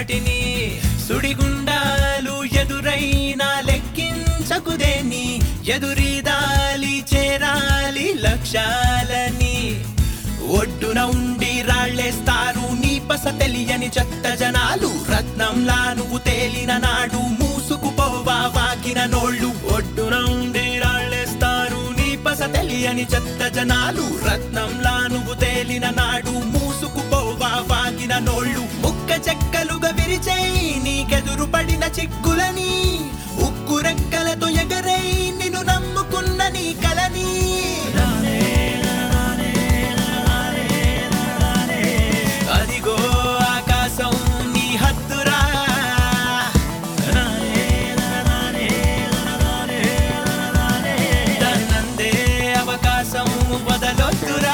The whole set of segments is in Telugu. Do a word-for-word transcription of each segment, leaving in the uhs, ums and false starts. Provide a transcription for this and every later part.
రేపటిని సుడిగుండాలు ఎదురైనా లెక్కించకుదేని ఎదురీదాలి చేరాలి లక్ష్యాలని ఒడ్డున ఉండి రాళ్ళేస్తారు నీ పస తెలియని చెత్త జనాలు రత్నంలా నువ్వు తేలిన నాడు మూసుకుపోవా వాకిన నోళ్ళు ఒడ్డున ఉండి రాళ్ళేస్తారు నీ పస తెలియని చెత్త జనాలు రత్నంలా నువ్వు తేలిన నాడు మూసుకుపోవా వాకిన నోళ్ళు ముక్క చెక్కలుగా విరిచేయి నీకెదురు పడిన చిక్కులని ఉక్కు రెక్కలతో ఎగరై నిన్ను నమ్ముకున్న నీ కలని అదిగో ఆకాశం నీ హద్దురా దాన్నందే అవకాశం వదలొద్దురా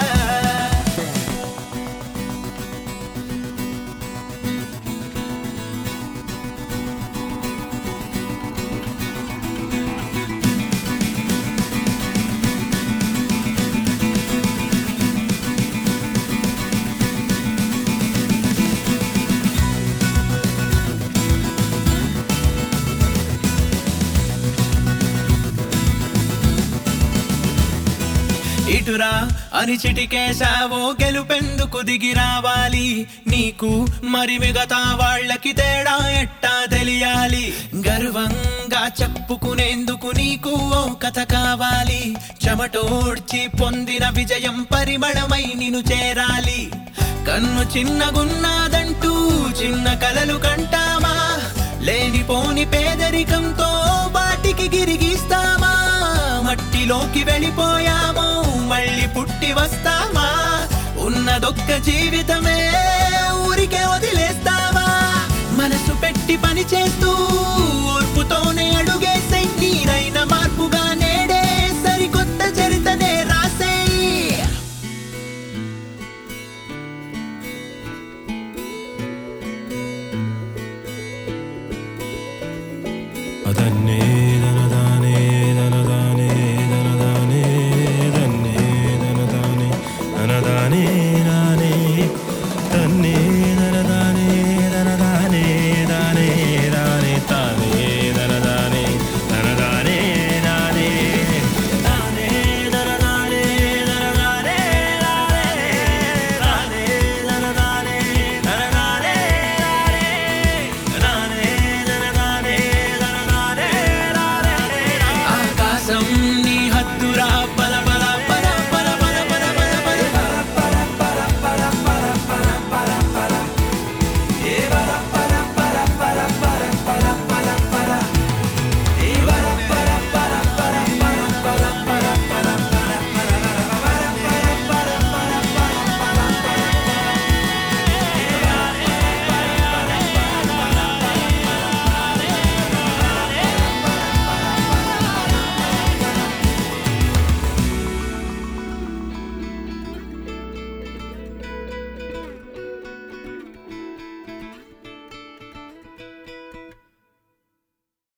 ఇటురా అని చిటికేశావో గెలుపెందుకు దిగి రావాలి నీకు మరి మిగతా వాళ్ళకి తేడా ఎట్టా తెలియాలి గర్వంగా చెప్పుకునేందుకు నీకు ఓ కథ కావాలి చెమటోడ్చి పొందిన విజయం పరిమళమై నిన్ను చేరాలి కన్ను చిన్నగున్నాదంటూ చిన్న కలలు కంటామా లేనిపోని పేదరికంతో వాటికి గిరిగిస్తామా మట్టిలోకి వెళ్ళిపోయామో మళ్ళీ పుట్టి వస్తామా ఉన్నదొక్క జీవితమే ఊరికే వదిలేస్తావా మనసు పెట్టి పని చేస్తూ ఓర్పుతోనే అడుగేసే నీరైన మార్పుగా నేడే సరికొత్త చరితనే రాసేయి అదన్నే